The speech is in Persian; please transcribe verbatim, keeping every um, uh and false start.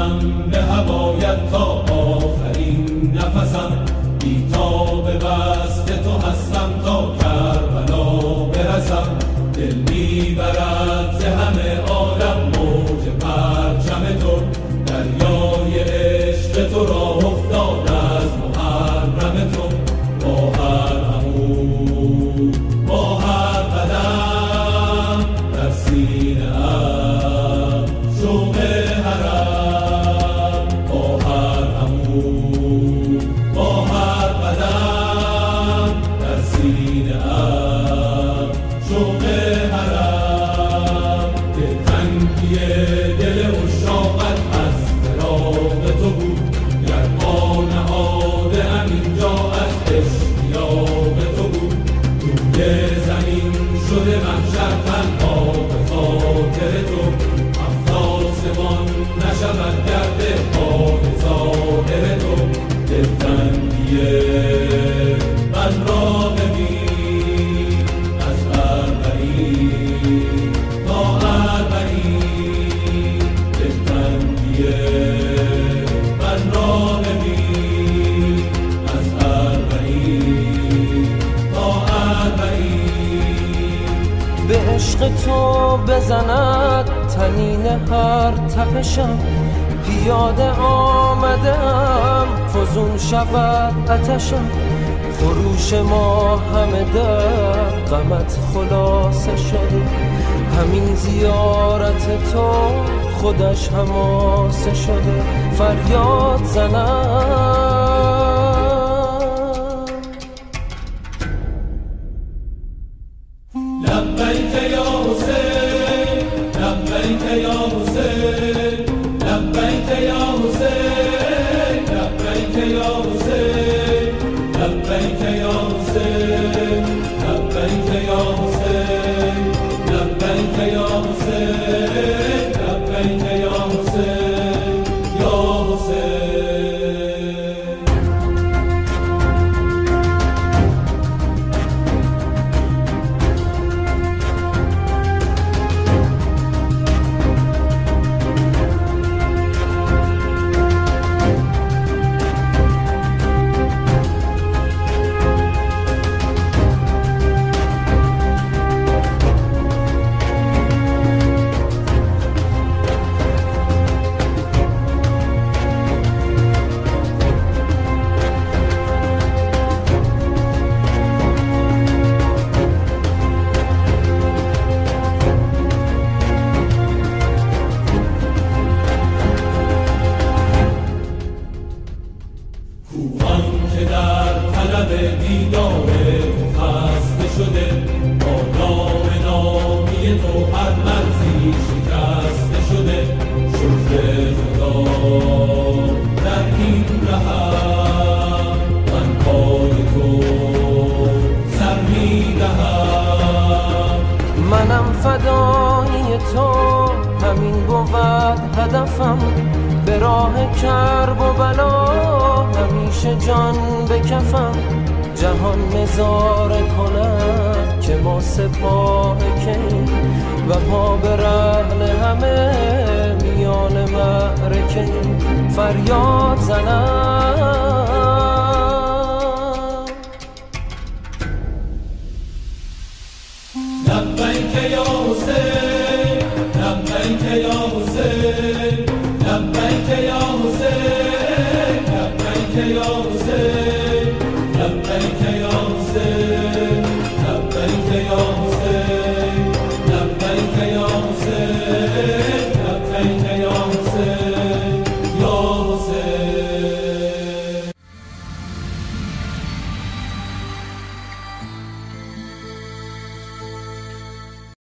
میزنم به هوایت تا آخرین نفسم، بی تا به وصل تو هستم تا کربلا برسم. دل میبرد ز همه عالم موج پرچم تو، دریای عشق تو راه افتاد از محرم تو. با هر عمود با هر قدم در سینه ام شوق حرم، با هر عمود با هر قدم در سینه ام شوق حرم. دلتنگی دل عشاقت از فراق تو بود، گرما نهاده ام اینجا از اشتیاق تو بود. روی زمین شده محشر تنها به خاطر تو، هفت آسمان نشود گرد پای ظاهر تو. دلتنگی من را ببین از اربعین تا اربعین، دلتنگی من را ببین از اربعین تا اربعین. به عشق تو بزند طنین هر تپشم، پیاده آمدم فزون شود آتشم. خروش ما همه در غمت خلاصه شده، همین زیارت تو خودش حماسه شده. فریاد زنم لبیک یا حسین، لبیک یا حسین، لبیک یا حسین، لبیک یا حسین، لبیک یا حسین، لبیک یا حسین، لبیک یا حسین، لبیک یا حسین، یا حسین. کوهان که در طلب دیدار تو خسته شده، با نام نامی تو هر مرزی شکسته شده. شکر خدا در این رهم، من پای تو سر میدهم. منم فدایی تو، همین بود هدفم. به راه کرب و بلا همیشه جان بکفم. جهان نظاره کنم که ما سپاه کهیم و پا به رهن همه میان معرکهیم. فریاد زنم لبیک یا حسین، لبیک یا